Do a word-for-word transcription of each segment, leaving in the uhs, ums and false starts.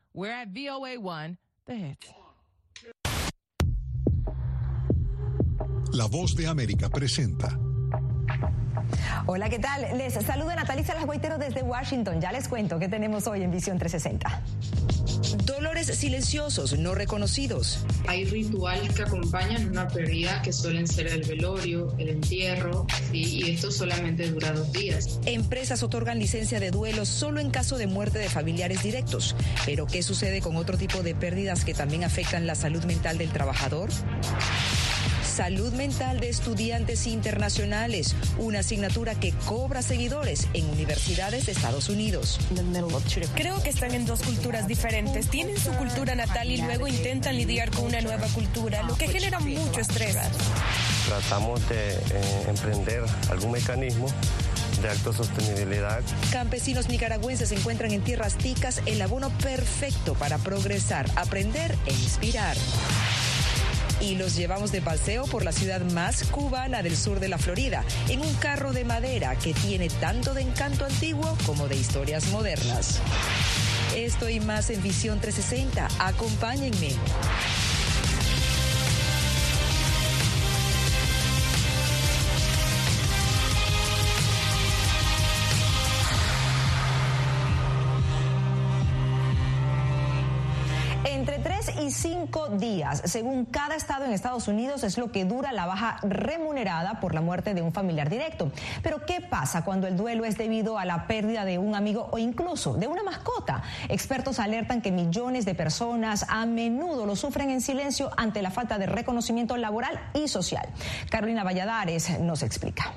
We're at V O A one, The Hits. La Voz de América presenta. Hola, ¿qué tal? Les saluda Natalicia Las Guaitero desde Washington. Ya les cuento qué tenemos hoy en Visión trescientos sesenta. Dolores silenciosos, no reconocidos. Hay rituales que acompañan una pérdida que suelen ser el velorio, el entierro, ¿sí? Y esto solamente dura dos días. Empresas otorgan licencia de duelo solo en caso de muerte de familiares directos. Pero ¿qué sucede con otro tipo de pérdidas que también afectan la salud mental del trabajador? Salud mental de estudiantes internacionales, una asignatura que cobra seguidores en universidades de Estados Unidos. Creo que están en dos culturas diferentes. Tienen su cultura natal y luego intentan lidiar con una nueva cultura, lo que genera mucho estrés. Tratamos de eh, emprender algún mecanismo de autosostenibilidad. Campesinos nicaragüenses encuentran en tierras ticas el abono perfecto para progresar, aprender e inspirar. Y los llevamos de paseo por la ciudad más cubana del sur de la Florida, en un carro de madera que tiene tanto de encanto antiguo como de historias modernas. Esto y más en Visión trescientos sesenta. Acompáñenme. Entre tres y cinco días, según cada estado en Estados Unidos, es lo que dura la baja remunerada por la muerte de un familiar directo. Pero ¿qué pasa cuando el duelo es debido a la pérdida de un amigo o incluso de una mascota? Expertos alertan que millones de personas a menudo lo sufren en silencio ante la falta de reconocimiento laboral y social. Carolina Valladares nos explica.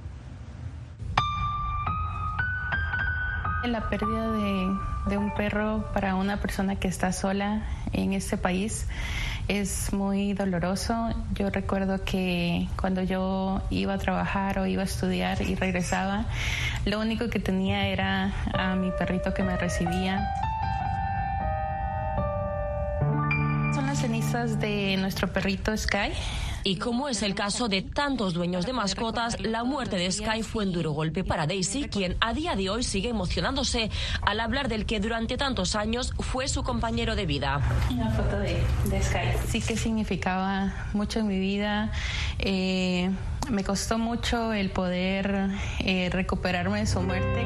La pérdida de, de un perro para una persona que está sola en este país es muy doloroso. Yo recuerdo que cuando yo iba a trabajar o iba a estudiar y regresaba, lo único que tenía era a mi perrito que me recibía. Son las cenizas de nuestro perrito Sky. Y como es el caso de tantos dueños de mascotas, la muerte de Sky fue un duro golpe para Daisy, quien a día de hoy sigue emocionándose al hablar del que durante tantos años fue su compañero de vida. Una foto de, de Sky. Sí que significaba mucho en mi vida. Eh, me costó mucho el poder eh, recuperarme de su muerte.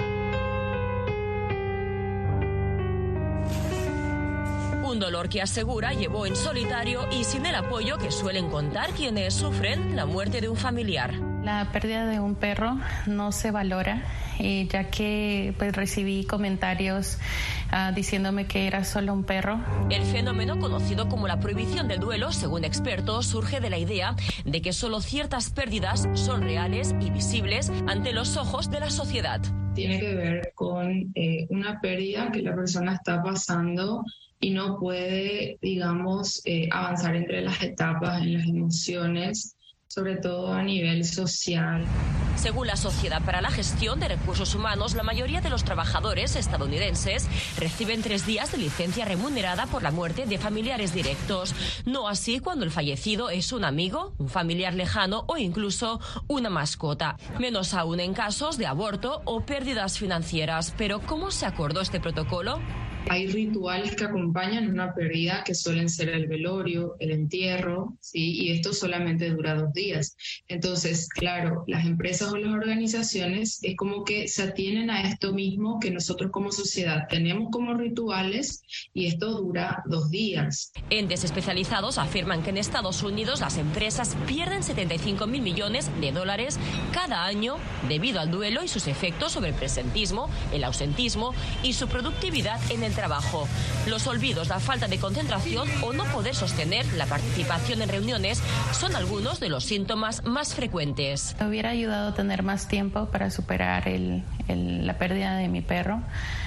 Un dolor que asegura llevó en solitario y sin el apoyo que suelen contar quienes sufren la muerte de un familiar. La pérdida de un perro no se valora, eh, ya que pues, recibí comentarios uh, diciéndome que era solo un perro. El fenómeno conocido como la prohibición del duelo, según expertos, surge de la idea de que solo ciertas pérdidas son reales y visibles ante los ojos de la sociedad. Tiene que ver con eh, una pérdida que la persona está pasando y no puede, digamos, eh, avanzar entre las etapas, en las emociones, sobre todo a nivel social. Según la Sociedad para la Gestión de Recursos Humanos, la mayoría de los trabajadores estadounidenses reciben tres días de licencia remunerada por la muerte de familiares directos. No así cuando el fallecido es un amigo, un familiar lejano o incluso una mascota. Menos aún en casos de aborto o pérdidas financieras. Pero ¿cómo se acordó este protocolo? Hay rituales que acompañan una pérdida que suelen ser el velorio, el entierro, ¿sí? Y esto solamente dura dos días. Entonces, claro, las empresas o las organizaciones es como que se atienen a esto mismo que nosotros como sociedad tenemos como rituales y esto dura dos días. Entes especializados afirman que en Estados Unidos las empresas pierden setenta y cinco mil millones de dólares cada año debido al duelo y sus efectos sobre el presentismo, el ausentismo y su productividad en el trabajo. Los olvidos, la falta de concentración o no poder sostener la participación en reuniones son algunos de los síntomas más frecuentes. Me hubiera ayudado a tener más tiempo para superar el, el, la pérdida de mi perro.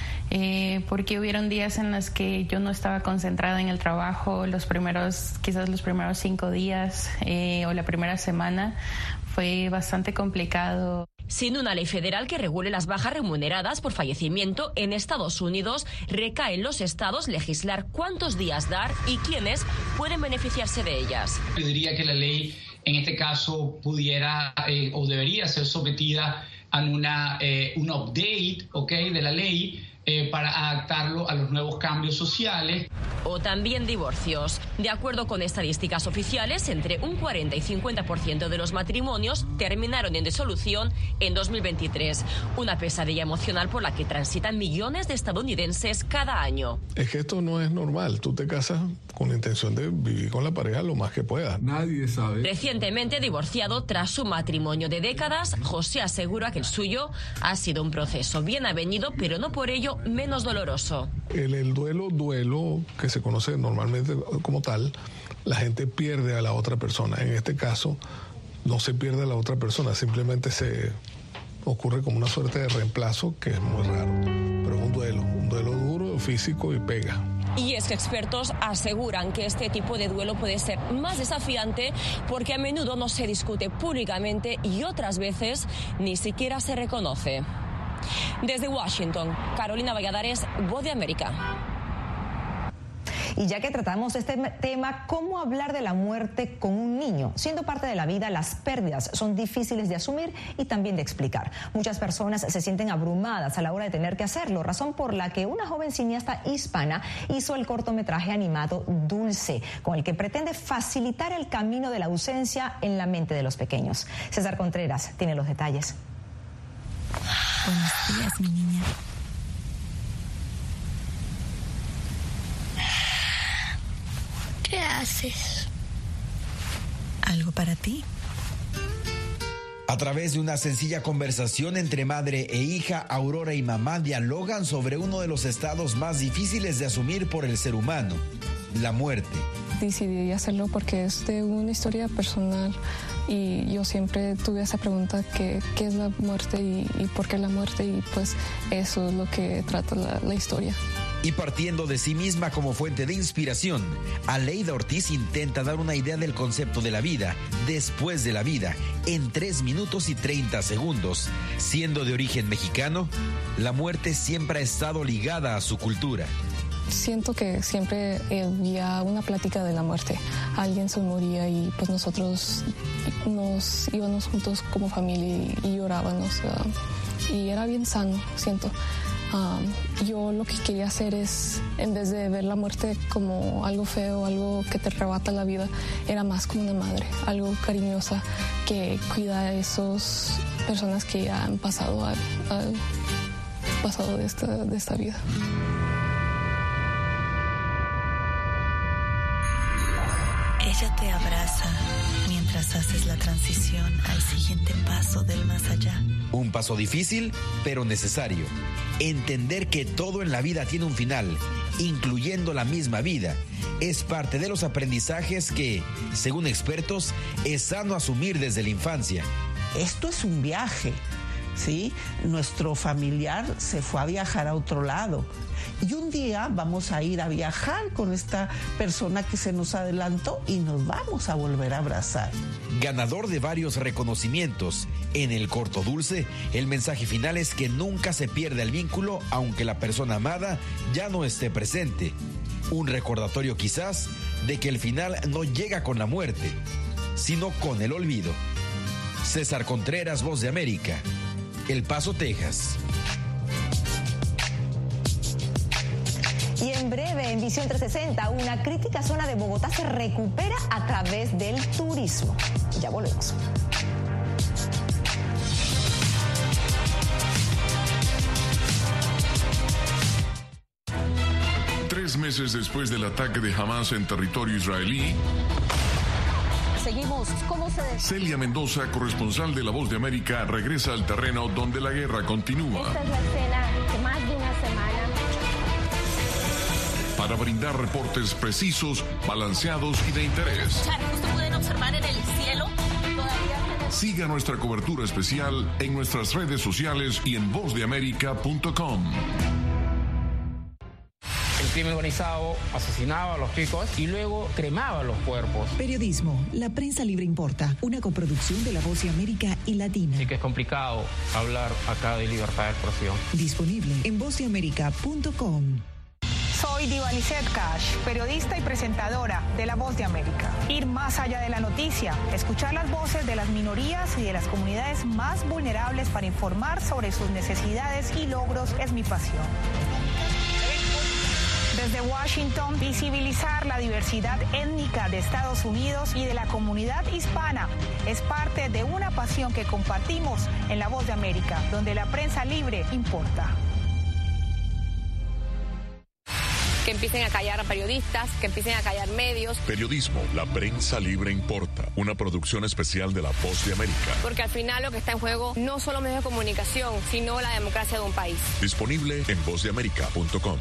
Eh, porque hubieron días en los que yo no estaba concentrada en el trabajo, los primeros, quizás los primeros cinco días eh, o la primera semana fue bastante complicado. Sin una ley federal que regule las bajas remuneradas por fallecimiento en Estados Unidos, recae en los estados legislar cuántos días dar y quiénes pueden beneficiarse de ellas. Yo diría que la ley en este caso pudiera eh, o debería ser sometida a una, eh, un update, ¿okay?, de la ley eh, para adaptarlo a los nuevos cambios sociales. O también divorcios. De acuerdo con estadísticas oficiales, entre un cuarenta y cincuenta por ciento de los matrimonios terminaron en disolución en dos mil veintitrés. Una pesadilla emocional por la que transitan millones de estadounidenses cada año. Es que esto no es normal. Tú te casas con la intención de vivir con la pareja lo más que puedas. Nadie sabe. Recientemente divorciado tras un matrimonio de décadas, José asegura que el suyo ha sido un proceso bien avenido, pero no por ello menos doloroso. El, el duelo, duelo, que se conoce normalmente como tal, la gente pierde a la otra persona. En este caso, no se pierde a la otra persona, simplemente se ocurre como una suerte de reemplazo que es muy raro. Pero es un duelo, un duelo duro, físico y pega. Y es que expertos aseguran que este tipo de duelo puede ser más desafiante porque a menudo no se discute públicamente y otras veces ni siquiera se reconoce. Desde Washington, Carolina Valladares, Voz de América. Y ya que tratamos este tema, ¿cómo hablar de la muerte con un niño? Siendo parte de la vida, las pérdidas son difíciles de asumir y también de explicar. Muchas personas se sienten abrumadas a la hora de tener que hacerlo, razón por la que una joven cineasta hispana hizo el cortometraje animado Dulce, con el que pretende facilitar el camino de la ausencia en la mente de los pequeños. César Contreras tiene los detalles. Buenos días, mi niña. ¿Qué haces? ¿Algo para ti? A través de una sencilla conversación entre madre e hija, Aurora y mamá dialogan sobre uno de los estados más difíciles de asumir por el ser humano, la muerte. Decidí hacerlo porque es de una historia personal y yo siempre tuve esa pregunta, que, ¿qué es la muerte y, y por qué la muerte? Y pues eso es lo que trata la, la historia. Y partiendo de sí misma como fuente de inspiración, Aleida Ortiz intenta dar una idea del concepto de la vida después de la vida en tres minutos y treinta segundos. Siendo de origen mexicano, la muerte siempre ha estado ligada a su cultura. Siento que siempre había una plática de la muerte. Alguien se moría y pues nosotros nos íbamos juntos como familia y, y llorábamos. Uh, y era bien sano, siento. Um, yo lo que quería hacer es, en vez de ver la muerte como algo feo, algo que te arrebata la vida, era más como una madre, algo cariñosa que cuida a esas personas que ya han pasado, al, al pasado de esta, de esta vida. Ella te abraza mientras haces la transición al siguiente paso del más allá. Un paso difícil, pero necesario. Entender que todo en la vida tiene un final, incluyendo la misma vida, es parte de los aprendizajes que, según expertos, es sano asumir desde la infancia. Esto es un viaje, ¿sí? Nuestro familiar se fue a viajar a otro lado. Y un día vamos a ir a viajar con esta persona que se nos adelantó y nos vamos a volver a abrazar. Ganador de varios reconocimientos, en el corto Dulce, el mensaje final es que nunca se pierde el vínculo aunque la persona amada ya no esté presente. Un recordatorio quizás de que el final no llega con la muerte, sino con el olvido. César Contreras, Voz de América, El Paso, Texas. Y en breve, en Visión trescientos sesenta, una crítica zona de Bogotá se recupera a través del turismo. Ya volvemos. Tres meses después del ataque de Hamas en territorio israelí, seguimos. ¿Cómo se...? Celia Mendoza, corresponsal de La Voz de América, regresa al terreno donde la guerra continúa. Esta es la escena de más de una semana. Para brindar reportes precisos, balanceados y de interés. Justo pueden observar en el cielo. Todavía... Siga nuestra cobertura especial en nuestras redes sociales y en voz de américa punto com. El crimen organizado asesinaba a los chicos y luego cremaba los cuerpos. Periodismo, la prensa libre importa, una coproducción de La Voz de América y Latina. Sí que es complicado hablar acá de libertad de expresión. Disponible en voz de américa punto com. Soy Soy Diva Lizette Cash, periodista y presentadora de La Voz de América. Ir más allá de la noticia, escuchar las voces de las minorías y de las comunidades más vulnerables para informar sobre sus necesidades y logros es mi pasión. Desde Washington, visibilizar la diversidad étnica de Estados Unidos y de la comunidad hispana es parte de una pasión que compartimos en La Voz de América, donde la prensa libre importa. Que empiecen a callar a periodistas, que empiecen a callar medios. Periodismo, la prensa libre importa. Una producción especial de La Voz de América. Porque al final lo que está en juego no solo medios de comunicación, sino la democracia de un país. Disponible en voz de américa punto com.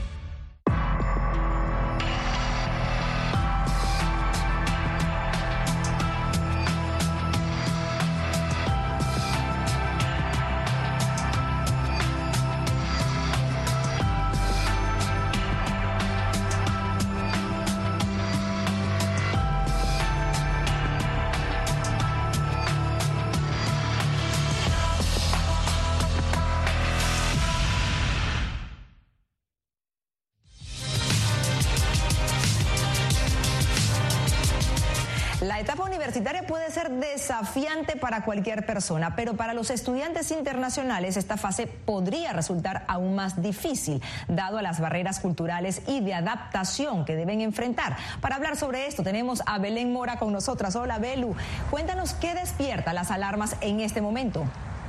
La etapa universitaria puede ser desafiante para cualquier persona, pero para los estudiantes internacionales esta fase podría resultar aún más difícil, dado a las barreras culturales y de adaptación que deben enfrentar. Para hablar sobre esto tenemos a Belén Mora con nosotras. Hola, Belu. Cuéntanos qué despierta las alarmas en este momento.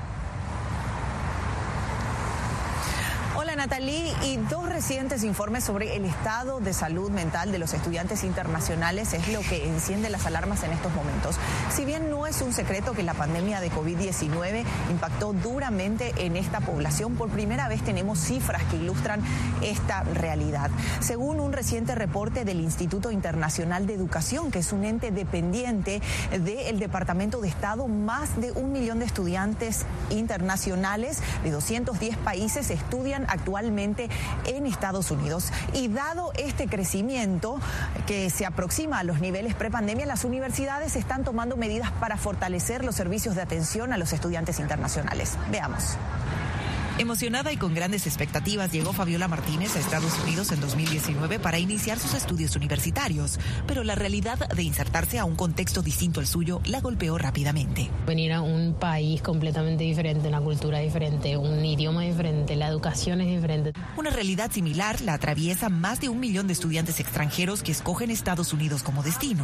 Hola, Natalie, y dos recientes informes sobre el estado de salud mental de los estudiantes internacionales es lo que enciende las alarmas en estos momentos. Si bien no es un secreto que la pandemia de COVID diecinueve impactó duramente en esta población, por primera vez tenemos cifras que ilustran esta realidad. Según un reciente reporte del Instituto Internacional de Educación, que es un ente dependiente del Departamento de Estado, más de un millón de estudiantes internacionales de doscientos diez países estudian actualmente en Estados Unidos. Y dado este crecimiento que se aproxima a los niveles prepandemia, las universidades están tomando medidas para fortalecer los servicios de atención a los estudiantes internacionales. Veamos. Emocionada y con grandes expectativas llegó Fabiola Martínez a Estados Unidos en dos mil diecinueve para iniciar sus estudios universitarios, pero la realidad de insertarse a un contexto distinto al suyo la golpeó rápidamente. Venir a un país completamente diferente, una cultura diferente, un idioma diferente, la educación es diferente. Una realidad similar la atraviesa más de un millón de estudiantes extranjeros que escogen Estados Unidos como destino.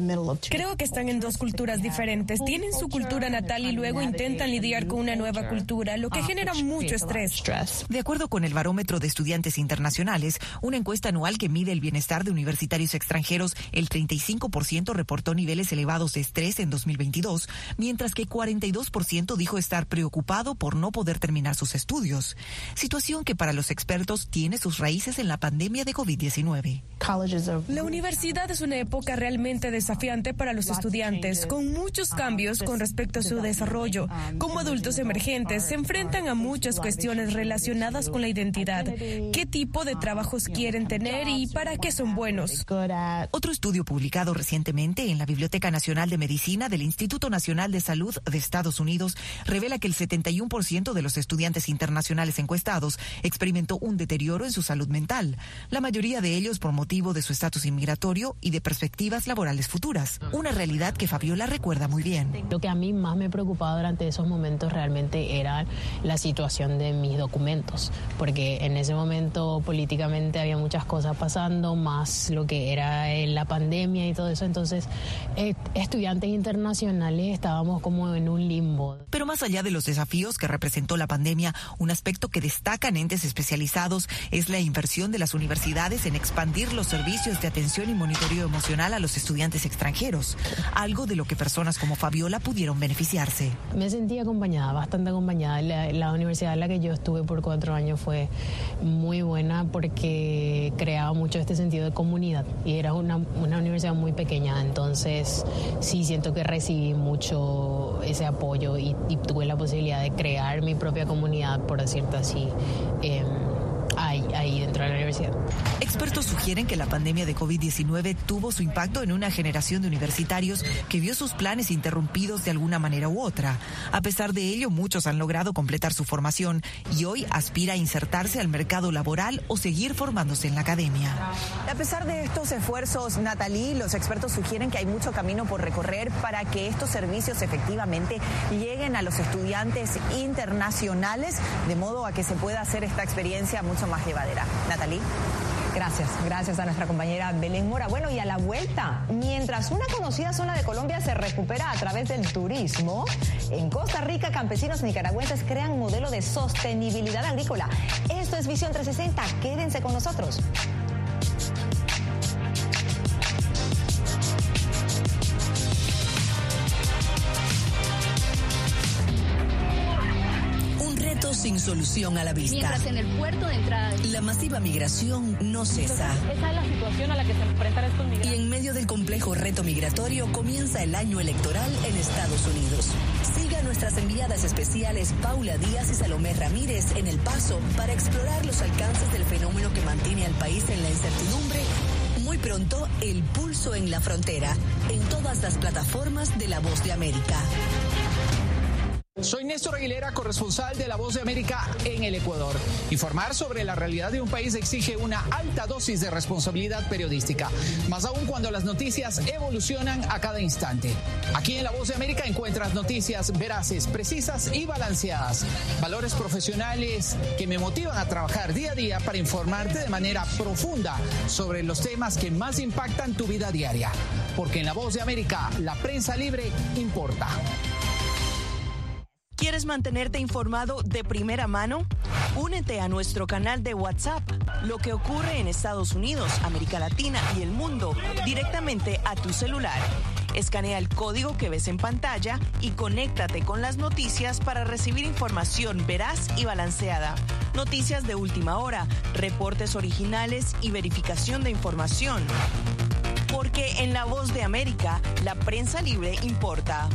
Creo que están en dos culturas diferentes. Tienen su cultura natal y luego intentan lidiar con una nueva cultura, lo que genera mucho estrés. De acuerdo con el Barómetro de Estudiantes Internacionales, una encuesta anual que mide el bienestar de universitarios extranjeros, el treinta y cinco por ciento reportó niveles elevados de estrés en dos mil veintidós, mientras que cuarenta y dos por ciento dijo estar preocupado por no poder terminar sus estudios. Situación que para los expertos tiene sus raíces en la pandemia de COVID diecinueve. La universidad es una época realmente desafiante para los estudiantes, con muchos cambios con respecto a su desarrollo. Como adultos emergentes, se enfrentan a muchas cuestiones relacionadas con la identidad, qué tipo de trabajos quieren tener y para qué son buenos. Otro estudio publicado recientemente en la Biblioteca Nacional de Medicina del Instituto Nacional de Salud de Estados Unidos revela que el setenta y uno por ciento de los estudiantes internacionales encuestados experimentó un deterioro en su salud mental, la mayoría de ellos por motivo de su estatus inmigratorio y de perspectivas laborales futuras, una realidad que Fabiola recuerda muy bien. Lo que a mí más me preocupaba durante esos momentos realmente era la situación de mis documentos, porque en ese momento políticamente había muchas cosas pasando, más lo que era la pandemia y todo eso, entonces eh, estudiantes internacionales estábamos como en un limbo. Pero más allá de los desafíos que representó la pandemia, un aspecto que destacan entes especializados es la inversión de las universidades en expandir los servicios de atención y monitoreo emocional a los estudiantes extranjeros, algo de lo que personas como Fabiola pudieron beneficiarse. Me sentí acompañada, bastante acompañada. La, la universidad en la que yo estuve por cuatro años fue muy buena porque creaba mucho este sentido de comunidad y era una, una universidad muy pequeña, entonces sí siento que recibí mucho ese apoyo y, y tuve la posibilidad de crear mi propia comunidad, por decirlo así, eh, ahí. ahí dentro de la universidad. Expertos sugieren que la pandemia de COVID diecinueve tuvo su impacto en una generación de universitarios que vio sus planes interrumpidos de alguna manera u otra. A pesar de ello, muchos han logrado completar su formación y hoy aspira a insertarse al mercado laboral o seguir formándose en la academia. A pesar de estos esfuerzos, Natalie, los expertos sugieren que hay mucho camino por recorrer para que estos servicios efectivamente lleguen a los estudiantes internacionales, de modo a que se pueda hacer esta experiencia mucho más llevadera. Natalie. Gracias, gracias a nuestra compañera Belén Mora. Bueno, y a la vuelta, mientras una conocida zona de Colombia se recupera a través del turismo, en Costa Rica campesinos nicaragüenses crean un modelo de sostenibilidad agrícola. Esto es Visión trescientos sesenta, quédense con nosotros. Sin solución a la vista. Mientras en el puerto de entrada... La masiva migración no cesa. Esa es la situación a la que se enfrentan estos migrantes. Y en medio del complejo reto migratorio comienza el año electoral en Estados Unidos. Siga a nuestras enviadas especiales Paula Díaz y Salomé Ramírez en El Paso para explorar los alcances del fenómeno que mantiene al país en la incertidumbre. Muy pronto, El Pulso en la Frontera, en todas las plataformas de La Voz de América. Soy Néstor Aguilera, corresponsal de La Voz de América en el Ecuador. Informar sobre la realidad de un país exige una alta dosis de responsabilidad periodística, más aún cuando las noticias evolucionan a cada instante. Aquí en La Voz de América encuentras noticias veraces, precisas y balanceadas. Valores profesionales que me motivan a trabajar día a día para informarte de manera profunda sobre los temas que más impactan tu vida diaria. Porque en La Voz de América, la prensa libre importa. ¿Quieres mantenerte informado de primera mano? Únete a nuestro canal de WhatsApp. Lo que ocurre en Estados Unidos, América Latina y el mundo directamente a tu celular. Escanea el código que ves en pantalla y conéctate con las noticias para recibir información veraz y balanceada. Noticias de última hora, reportes originales y verificación de información. Porque en La Voz de América, la prensa libre importa.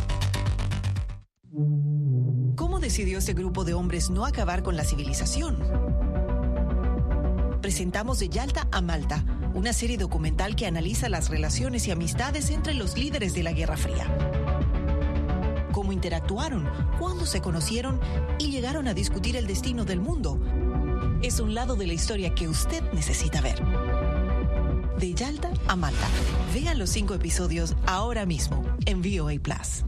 ¿Cómo decidió ese grupo de hombres no acabar con la civilización? Presentamos De Yalta a Malta, una serie documental que analiza las relaciones y amistades entre los líderes de la Guerra Fría. Cómo interactuaron, cuándo se conocieron y llegaron a discutir el destino del mundo. Es un lado de la historia que usted necesita ver. De Yalta a Malta. Vean los cinco episodios ahora mismo en V O A Plus.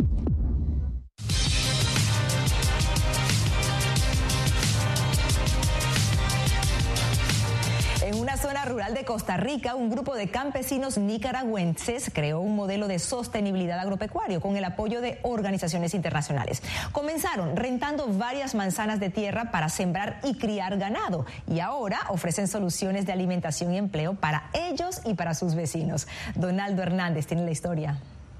En una zona rural de Costa Rica, un grupo de campesinos nicaragüenses creó un modelo de sostenibilidad agropecuario con el apoyo de organizaciones internacionales. Comenzaron rentando varias manzanas de tierra para sembrar y criar ganado y ahora ofrecen soluciones de alimentación y empleo para ellos y para sus vecinos. Donaldo Hernández tiene la historia.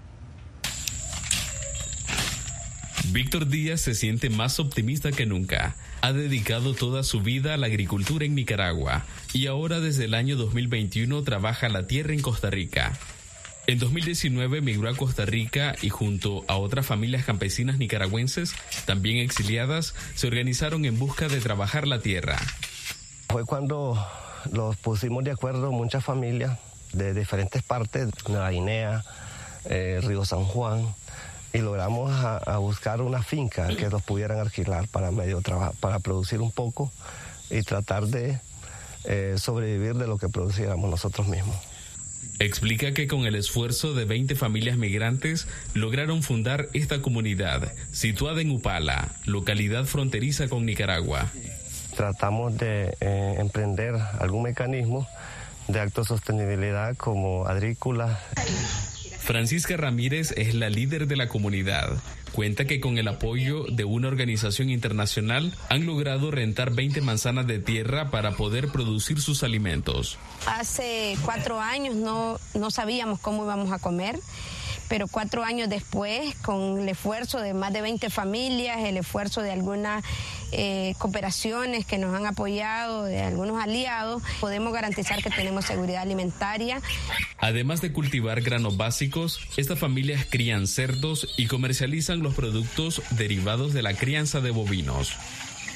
Víctor Díaz se siente más optimista que nunca. Ha dedicado toda su vida a la agricultura en Nicaragua y ahora desde el año dos mil veintiuno trabaja la tierra en Costa Rica. En dos mil diecinueve emigró a Costa Rica y junto a otras familias campesinas nicaragüenses, también exiliadas, se organizaron en busca de trabajar la tierra. Fue cuando los pusimos de acuerdo muchas familias de diferentes partes, Nueva Guinea, eh, Río San Juan, y logramos a, a buscar una finca que nos pudieran alquilar para medio trabajo, para producir un poco y tratar de eh, sobrevivir de lo que produciéramos nosotros mismos. Explica que con el esfuerzo de veinte familias migrantes lograron fundar esta comunidad, situada en Upala, localidad fronteriza con Nicaragua. Tratamos de eh, emprender algún mecanismo de autosostenibilidad como agrícola. Francisca Ramírez es la líder de la comunidad. Cuenta que con el apoyo de una organización internacional han logrado rentar veinte manzanas de tierra para poder producir sus alimentos. Hace cuatro años no, no sabíamos cómo íbamos a comer, pero cuatro años después, con el esfuerzo de más de veinte familias, el esfuerzo de algunas eh, cooperaciones que nos han apoyado, de algunos aliados, podemos garantizar que tenemos seguridad alimentaria. Además de cultivar granos básicos, estas familias crían cerdos y comercializan los productos derivados de la crianza de bovinos.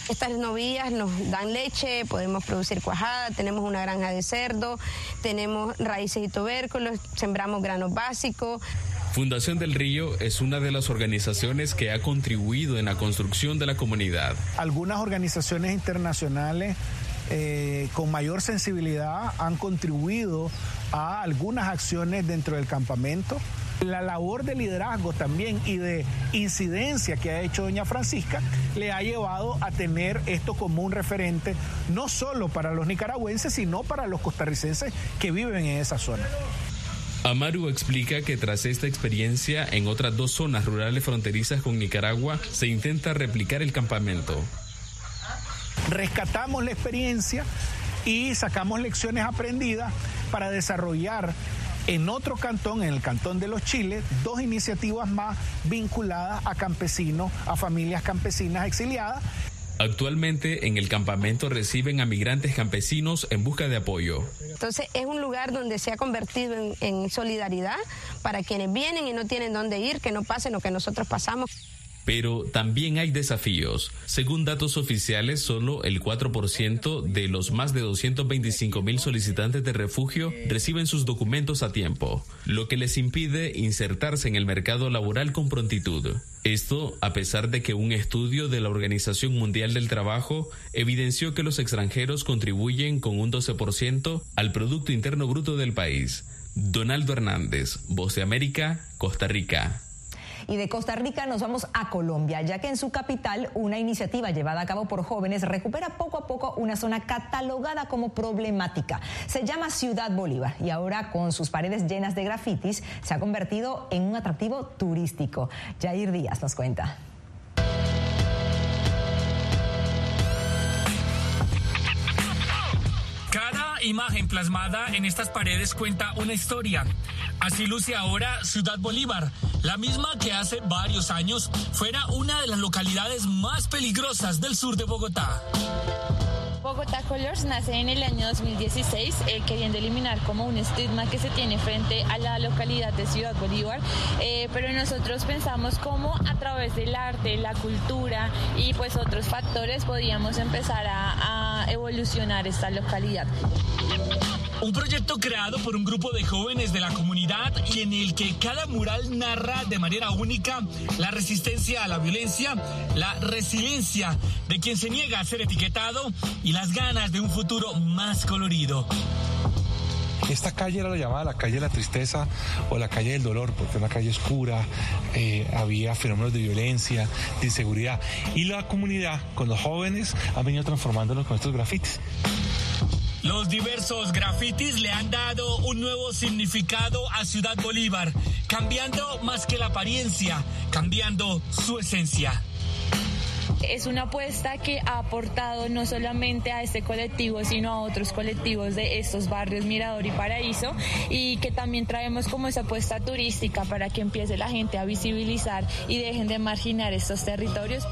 Estas novillas nos dan leche, podemos producir cuajada, tenemos una granja de cerdo, tenemos raíces y tubérculos, sembramos granos básicos. Fundación del Río es una de las organizaciones que ha contribuido en la construcción de la comunidad. Algunas organizaciones internacionales eh, con mayor sensibilidad han contribuido a algunas acciones dentro del campamento. La labor de liderazgo también y de incidencia que ha hecho doña Francisca le ha llevado a tener esto como un referente no solo para los nicaragüenses, sino para los costarricenses que viven en esa zona. Amaru explica que tras esta experiencia en otras dos zonas rurales fronterizas con Nicaragua se intenta replicar el campamento. Rescatamos la experiencia y sacamos lecciones aprendidas para desarrollar en otro cantón, en el Cantón de los Chiles, dos iniciativas más vinculadas a campesinos, a familias campesinas exiliadas. Actualmente en el campamento reciben a migrantes campesinos en busca de apoyo. Entonces es un lugar donde se ha convertido en, en solidaridad para quienes vienen y no tienen dónde ir, que no pasen lo que nosotros pasamos. Pero también hay desafíos. Según datos oficiales, solo el cuatro por ciento de los más de doscientos veinticinco mil solicitantes de refugio reciben sus documentos a tiempo, lo que les impide insertarse en el mercado laboral con prontitud. Esto a pesar de que un estudio de la Organización Mundial del Trabajo evidenció que los extranjeros contribuyen con un doce por ciento al Producto Interno Bruto del país. Donaldo Hernández, Voz de América, Costa Rica. Y de Costa Rica nos vamos a Colombia, ya que en su capital una iniciativa llevada a cabo por jóvenes recupera poco a poco una zona catalogada como problemática. Se llama Ciudad Bolívar y ahora con sus paredes llenas de grafitis se ha convertido en un atractivo turístico. Jair Díaz nos cuenta. Cada imagen plasmada en estas paredes cuenta una historia. Así luce ahora Ciudad Bolívar, la misma que hace varios años fuera una de las localidades más peligrosas del sur de Bogotá. Bogotá Colors nace en el año dos mil dieciséis, eh, queriendo eliminar como un estigma que se tiene frente a la localidad de Ciudad Bolívar, eh, pero nosotros pensamos cómo a través del arte, la cultura y pues otros factores podíamos empezar a, a evolucionar esta localidad. Un proyecto creado por un grupo de jóvenes de la comunidad y en el que cada mural narra de manera única la resistencia a la violencia, la resiliencia de quien se niega a ser etiquetado y las ganas de un futuro más colorido. Esta calle era la llamada la calle de la tristeza o la calle del dolor, porque era una calle oscura, eh, había fenómenos de violencia, de inseguridad, y la comunidad con los jóvenes han venido transformándolo con estos grafitis. Los diversos grafitis le han dado un nuevo significado a Ciudad Bolívar, cambiando más que la apariencia, cambiando su esencia. Es una apuesta que ha aportado no solamente a este colectivo, sino a otros colectivos de estos barrios Mirador y Paraíso, y que también traemos como esa apuesta turística para que empiece la gente a visibilizar y dejen de marginar estos territorios.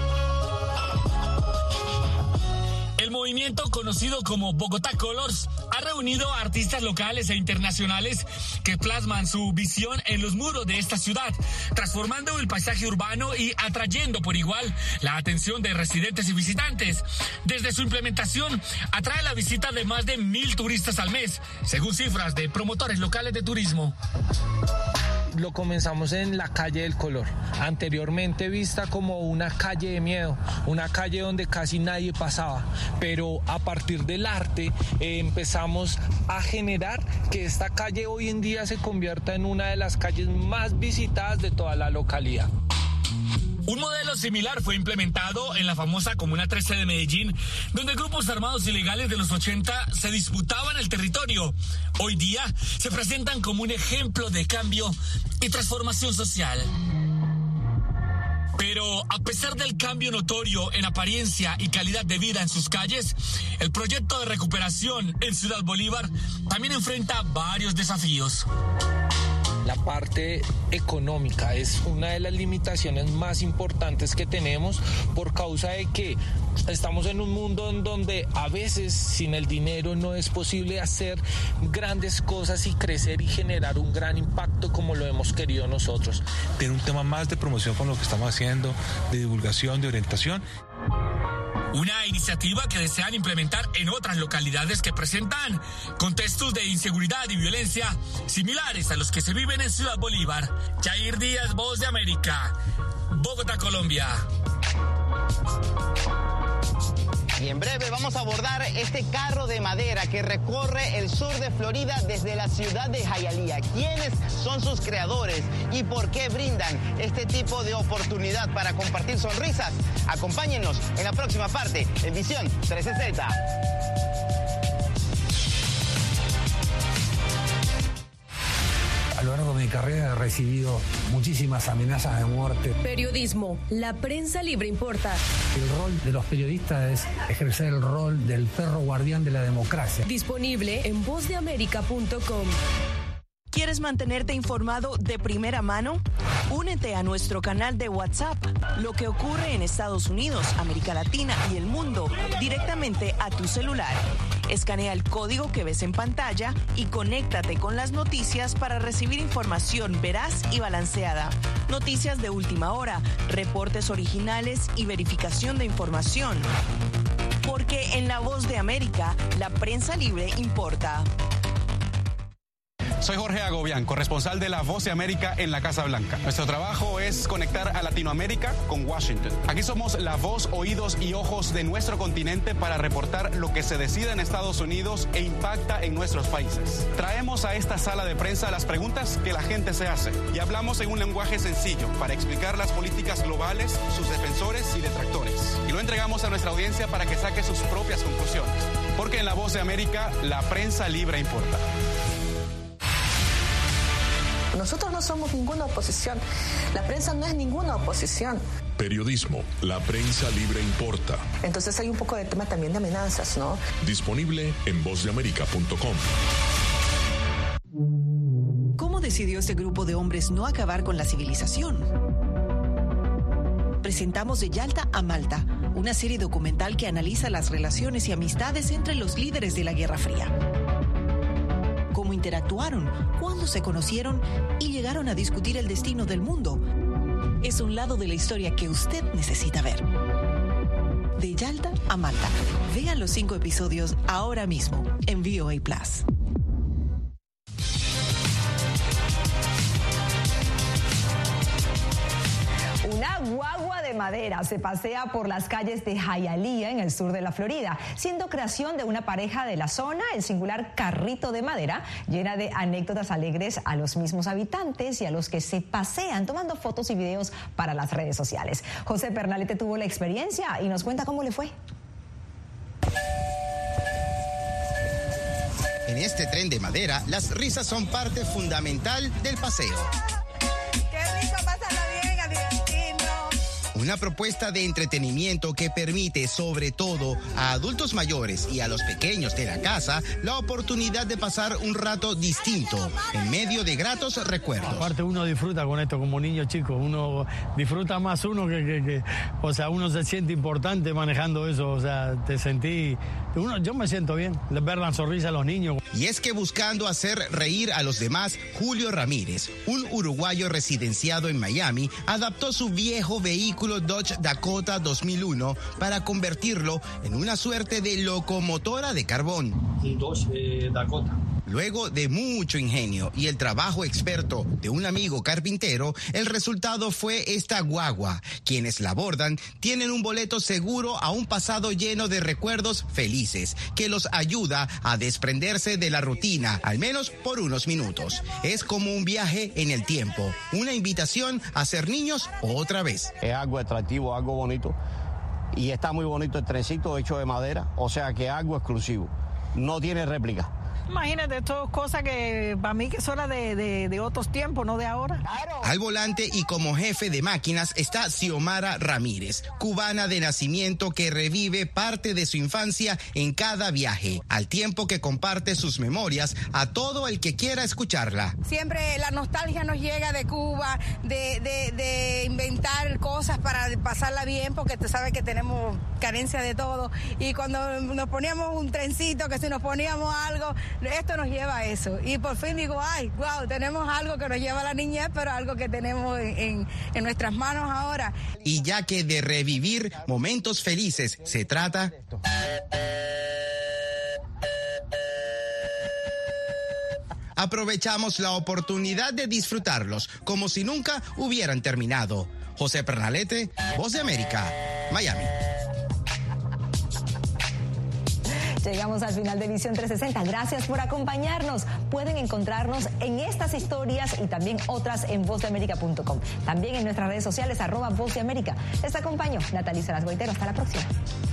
El movimiento conocido como Bogotá Colors ha reunido a artistas locales e internacionales que plasman su visión en los muros de esta ciudad, transformando el paisaje urbano y atrayendo por igual la atención de residentes y visitantes. Desde su implementación, atrae la visita de más de mil turistas al mes, según cifras de promotores locales de turismo. Lo comenzamos en la calle del color, anteriormente vista como una calle de miedo, una calle donde casi nadie pasaba, pero a partir del arte eh, empezamos a generar que esta calle hoy en día se convierta en una de las calles más visitadas de toda la localidad. Un modelo similar fue implementado en la famosa Comuna trece de Medellín, donde grupos armados ilegales de los ochenta se disputaban el territorio. Hoy día se presentan como un ejemplo de cambio y transformación social. Pero a pesar del cambio notorio en apariencia y calidad de vida en sus calles, el proyecto de recuperación en Ciudad Bolívar también enfrenta varios desafíos. La parte económica es una de las limitaciones más importantes que tenemos por causa de que estamos en un mundo en donde a veces sin el dinero no es posible hacer grandes cosas y crecer y generar un gran impacto como lo hemos querido nosotros. Tiene un tema más de promoción con lo que estamos haciendo, de divulgación, de orientación. Una iniciativa que desean implementar en otras localidades que presentan contextos de inseguridad y violencia similares a los que se viven en Ciudad Bolívar. Jair Díaz, Voz de América, Bogotá, Colombia. Y en breve vamos a abordar este carro de madera que recorre el sur de Florida desde la ciudad de Hialeah. ¿Quiénes son sus creadores y por qué brindan este tipo de oportunidad para compartir sonrisas? Acompáñennos en la próxima parte en Visión trescientos sesenta. A lo largo de mi carrera he recibido muchísimas amenazas de muerte. Periodismo, la prensa libre importa. El rol de los periodistas es ejercer el rol del perro guardián de la democracia. Disponible en voz de américa punto com. ¿Quieres mantenerte informado de primera mano? Únete a nuestro canal de WhatsApp. Lo que ocurre en Estados Unidos, América Latina y el mundo directamente a tu celular. Escanea el código que ves en pantalla y conéctate con las noticias para recibir información veraz y balanceada. Noticias de última hora, reportes originales y verificación de información. Porque en La Voz de América, la prensa libre importa. Soy Jorge Agobián, corresponsal de La Voz de América en la Casa Blanca. Nuestro trabajo es conectar a Latinoamérica con Washington. Aquí somos la voz, oídos y ojos de nuestro continente para reportar lo que se decide en Estados Unidos e impacta en nuestros países. Traemos a esta sala de prensa las preguntas que la gente se hace y hablamos en un lenguaje sencillo para explicar las políticas globales, sus defensores y detractores. Y lo entregamos a nuestra audiencia para que saque sus propias conclusiones. Porque en La Voz de América, la prensa libre importa. Nosotros no somos ninguna oposición. La prensa no es ninguna oposición. Periodismo, la prensa libre importa. Entonces hay un poco de tema también de amenazas, ¿no? Disponible en voz de américa punto com. ¿Cómo decidió este grupo de hombres no acabar con la civilización? Presentamos De Yalta a Malta, una serie documental que analiza las relaciones y amistades entre los líderes de la Guerra Fría. Cómo interactuaron, cuándo se conocieron y llegaron a discutir el destino del mundo. Es un lado de la historia que usted necesita ver. De Yalta a Malta. Vean los cinco episodios ahora mismo en V O A Plus. Una guagua de madera se pasea por las calles de Hialeah en el sur de la Florida, siendo creación de una pareja de la zona. El singular carrito de madera llena de anécdotas alegres a los mismos habitantes y a los que se pasean tomando fotos y videos para las redes sociales. José Pernalete tuvo la experiencia y nos cuenta cómo le fue. En este tren de madera, las risas son parte fundamental del paseo. ¡Qué rico pasarlo bien, a divertirnos! Una propuesta de entretenimiento que permite, sobre todo, a adultos mayores y a los pequeños de la casa, la oportunidad de pasar un rato distinto, en medio de gratos recuerdos. Aparte, uno disfruta con esto como niño chico, uno disfruta más uno que, que, que o sea, uno se siente importante manejando eso, o sea, te sentí, uno, yo me siento bien, ver la sonrisa a los niños. Y es que buscando hacer reír a los demás, Julio Ramírez, un uruguayo residenciado en Miami, adaptó su viejo vehículo Dodge Dakota dos mil uno para convertirlo en una suerte de locomotora de carbón. Un Dodge eh, Dakota. Luego de mucho ingenio y el trabajo experto de un amigo carpintero, el resultado fue esta guagua. Quienes la abordan tienen un boleto seguro a un pasado lleno de recuerdos felices que los ayuda a desprenderse de la rutina, al menos por unos minutos. Es como un viaje en el tiempo, una invitación a ser niños otra vez. Es algo atractivo, algo bonito, y está muy bonito el trencito hecho de madera, o sea que es algo exclusivo, no tiene réplica. Imagínate, esto es cosa que para mí que es hora de, de, de otros tiempos, no de ahora. Claro. Al volante y como jefe de máquinas está Xiomara Ramírez, cubana de nacimiento que revive parte de su infancia en cada viaje, al tiempo que comparte sus memorias a todo el que quiera escucharla. Siempre la nostalgia nos llega de Cuba, de, de, de inventar cosas para pasarla bien, porque tú sabes que tenemos carencia de todo. Y cuando nos poníamos un trencito, que si nos poníamos algo, esto nos lleva a eso. Y por fin digo, ay, wow, tenemos algo que nos lleva a la niñez, pero algo que tenemos en, en, en nuestras manos ahora. Y ya que de revivir momentos felices se trata, aprovechamos la oportunidad de disfrutarlos como si nunca hubieran terminado. José Pernalete, Voz de América, Miami. Llegamos al final de Visión trescientos sesenta. Gracias por acompañarnos. Pueden encontrarnos en estas historias y también otras en voz de américa punto com. También en nuestras redes sociales, arroba Voz de América. Les acompaño, Natalie Salas Goitero. Hasta la próxima.